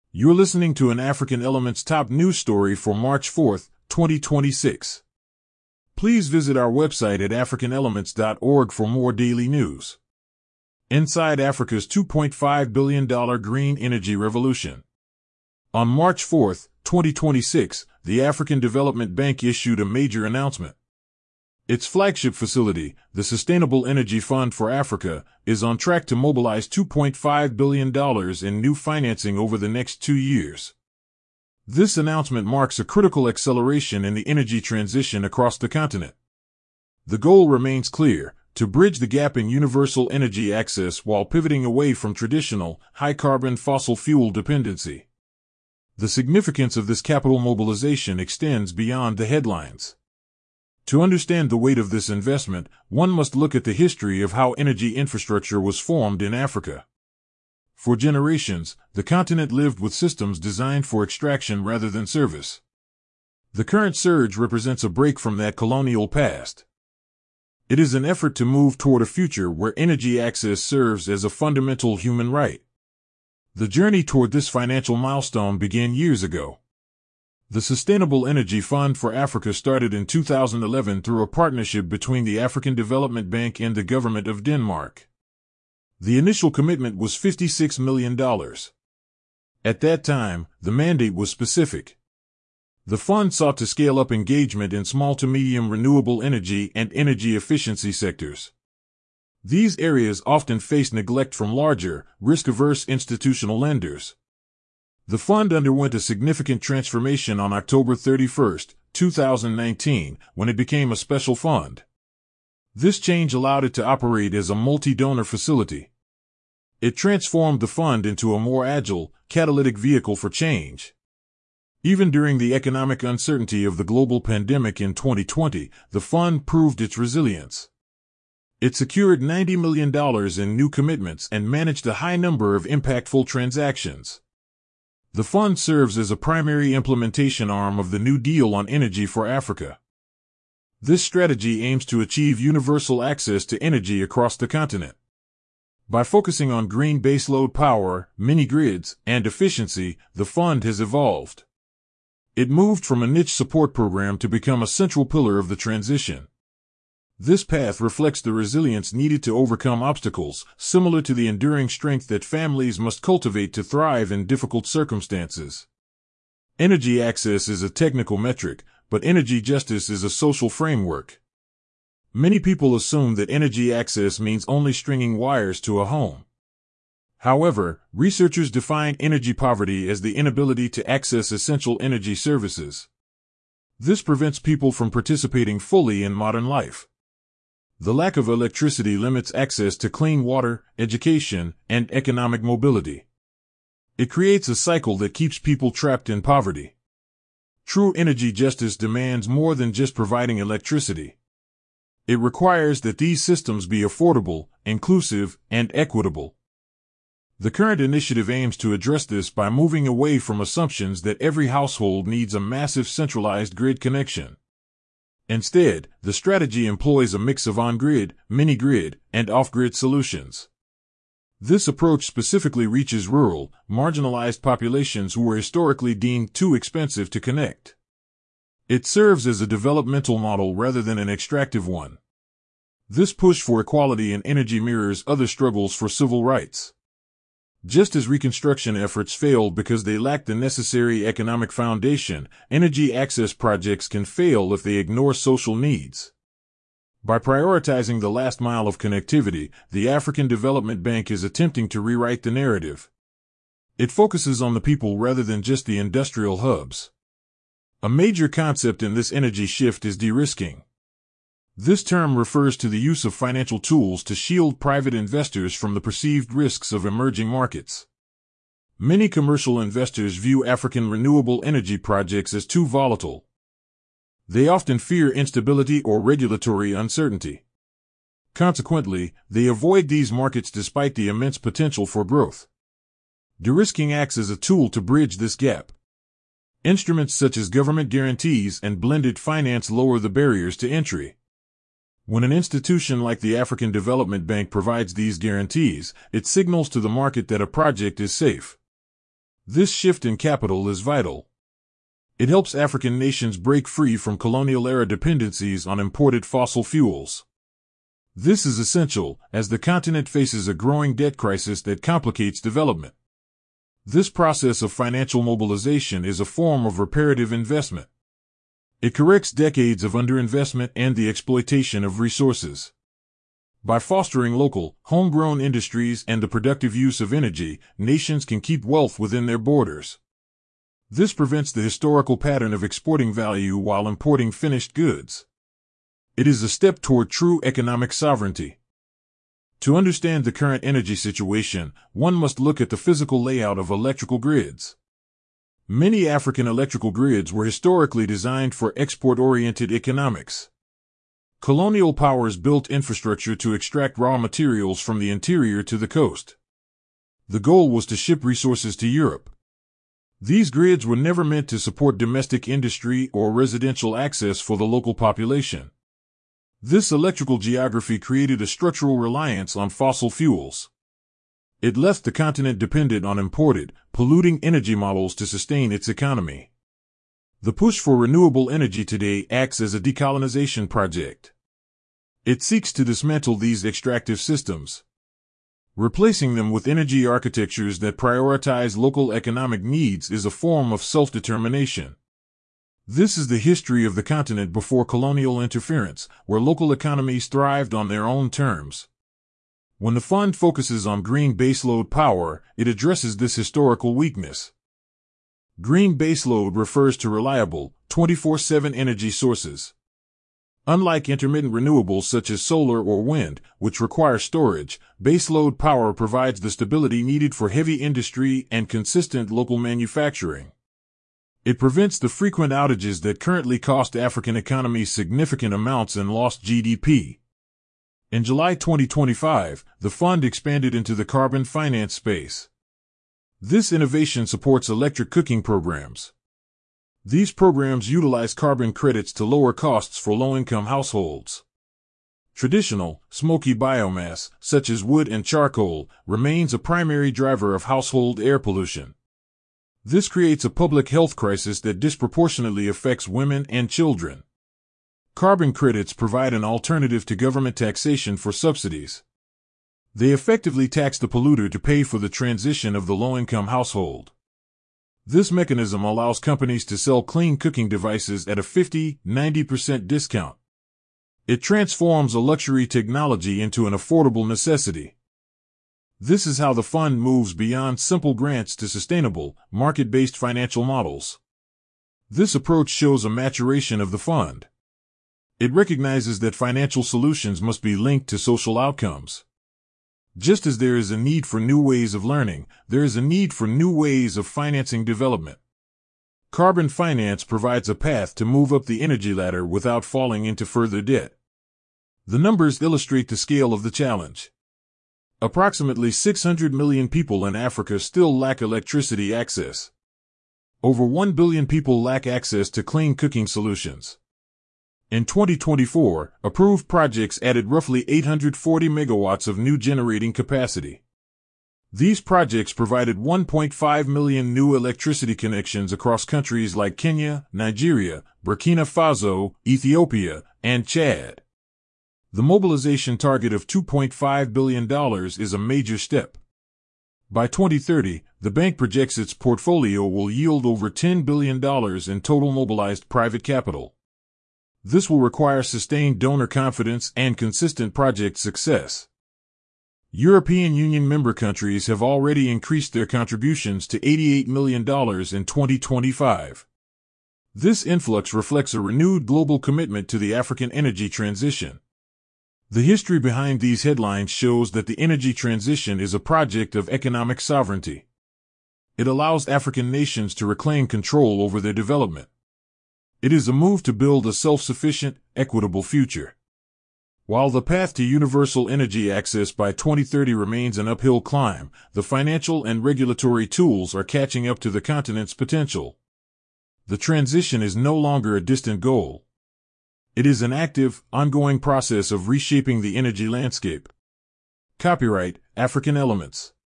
You're listening to an African Elements top news story for March 4th, 2026. Please visit our website at africanelements.org for more daily news. Inside Africa's $2.5 billion green energy revolution. On March 4th, 2026, the African Development Bank issued a major announcement. Its flagship facility, the Sustainable Energy Fund for Africa, is on track to mobilize $2.5 billion in new financing over the next 2 years. This announcement marks a critical acceleration in the energy transition across the continent. The goal remains clear: to bridge the gap in universal energy access while pivoting away from traditional, high-carbon fossil fuel dependency. The significance of this capital mobilization extends beyond the headlines. To understand the weight of this investment, one must look at the history of how energy infrastructure was formed in Africa. For generations, the continent lived with systems designed for extraction rather than service. The current surge represents a break from that colonial past. It is an effort to move toward a future where energy access serves as a fundamental human right. The journey toward this financial milestone began years ago. The Sustainable Energy Fund for Africa started in 2011 through a partnership between the African Development Bank and the government of Denmark. The initial commitment was $56 million. At that time, the mandate was specific. The fund sought to scale up engagement in small to medium renewable energy and energy efficiency sectors. These areas often face neglect from larger, risk-averse institutional lenders. The fund underwent a significant transformation on October 31, 2019, when it became a special fund. This change allowed it to operate as a multi-donor facility. It transformed the fund into a more agile, catalytic vehicle for change. Even during the economic uncertainty of the global pandemic in 2020, the fund proved its resilience. It secured $90 million in new commitments and managed a high number of impactful transactions. The fund serves as a primary implementation arm of the New Deal on Energy for Africa. This strategy aims to achieve universal access to energy across the continent. By focusing on green baseload power, mini-grids, and efficiency, the fund has evolved. It moved from a niche support program to become a central pillar of the transition. This path reflects the resilience needed to overcome obstacles, similar to the enduring strength that families must cultivate to thrive in difficult circumstances. Energy access is a technical metric, but energy justice is a social framework. Many people assume that energy access means only stringing wires to a home. However, researchers define energy poverty as the inability to access essential energy services. This prevents people from participating fully in modern life. The lack of electricity limits access to clean water, education, and economic mobility. It creates a cycle that keeps people trapped in poverty. True energy justice demands more than just providing electricity. It requires that these systems be affordable, inclusive, and equitable. The current initiative aims to address this by moving away from assumptions that every household needs a massive centralized grid connection. Instead, the strategy employs a mix of on-grid, mini-grid, and off-grid solutions. This approach specifically reaches rural, marginalized populations who were historically deemed too expensive to connect. It serves as a developmental model rather than an extractive one. This push for equality in energy mirrors other struggles for civil rights. Just as Reconstruction efforts failed because they lacked the necessary economic foundation, energy access projects can fail if they ignore social needs. By prioritizing the last mile of connectivity, the African Development Bank is attempting to rewrite the narrative. It focuses on the people rather than just the industrial hubs. A major concept in this energy shift is de-risking. This term refers to the use of financial tools to shield private investors from the perceived risks of emerging markets. Many commercial investors view African renewable energy projects as too volatile. They often fear instability or regulatory uncertainty. Consequently, they avoid these markets despite the immense potential for growth. De-risking acts as a tool to bridge this gap. Instruments such as government guarantees and blended finance lower the barriers to entry. When an institution like the African Development Bank provides these guarantees, it signals to the market that a project is safe. This shift in capital is vital. It helps African nations break free from colonial-era dependencies on imported fossil fuels. This is essential, as the continent faces a growing debt crisis that complicates development. This process of financial mobilization is a form of reparative investment. It corrects decades of underinvestment and the exploitation of resources. By fostering local, homegrown industries and the productive use of energy, nations can keep wealth within their borders. This prevents the historical pattern of exporting value while importing finished goods. It is a step toward true economic sovereignty. To understand the current energy situation, one must look at the physical layout of electrical grids. Many African electrical grids were historically designed for export-oriented economics. Colonial powers built infrastructure to extract raw materials from the interior to the coast. The goal was to ship resources to Europe. These grids were never meant to support domestic industry or residential access for the local population. This electrical geography created a structural reliance on fossil fuels. It left the continent dependent on imported, polluting energy models to sustain its economy. The push for renewable energy today acts as a decolonization project. It seeks to dismantle these extractive systems, replacing them with energy architectures that prioritize local economic needs is a form of self-determination. This is the history of the continent before colonial interference, where local economies thrived on their own terms. When the fund focuses on green baseload power, it addresses this historical weakness. Green baseload refers to reliable, 24/7 energy sources. Unlike intermittent renewables such as solar or wind, which require storage, baseload power provides the stability needed for heavy industry and consistent local manufacturing. It prevents the frequent outages that currently cost African economies significant amounts in lost GDP. In July 2025, the fund expanded into the carbon finance space. This innovation supports electric cooking programs. These programs utilize carbon credits to lower costs for low-income households. Traditional, smoky biomass, such as wood and charcoal, remains a primary driver of household air pollution. This creates a public health crisis that disproportionately affects women and children. Carbon credits provide an alternative to government taxation for subsidies. They effectively tax the polluter to pay for the transition of the low-income household. This mechanism allows companies to sell clean cooking devices at a 50–90% discount. It transforms a luxury technology into an affordable necessity. This is how the fund moves beyond simple grants to sustainable, market-based financial models. This approach shows a maturation of the fund. It recognizes that financial solutions must be linked to social outcomes. Just as there is a need for new ways of learning, there is a need for new ways of financing development. Carbon finance provides a path to move up the energy ladder without falling into further debt. The numbers illustrate the scale of the challenge. Approximately 600 million people in Africa still lack electricity access. Over 1 billion people lack access to clean cooking solutions. In 2024, approved projects added roughly 840 megawatts of new generating capacity. These projects provided 1.5 million new electricity connections across countries like Kenya, Nigeria, Burkina Faso, Ethiopia, and Chad. The mobilization target of $2.5 billion is a major step. By 2030, the bank projects its portfolio will yield over $10 billion in total mobilized private capital. This will require sustained donor confidence and consistent project success. European Union member countries have already increased their contributions to $88 million in 2025. This influx reflects a renewed global commitment to the African energy transition. The history behind these headlines shows that the energy transition is a project of economic sovereignty. It allows African nations to reclaim control over their development. It is a move to build a self-sufficient, equitable future. While the path to universal energy access by 2030 remains an uphill climb, the financial and regulatory tools are catching up to the continent's potential. The transition is no longer a distant goal. It is an active, ongoing process of reshaping the energy landscape. Copyright, African Elements.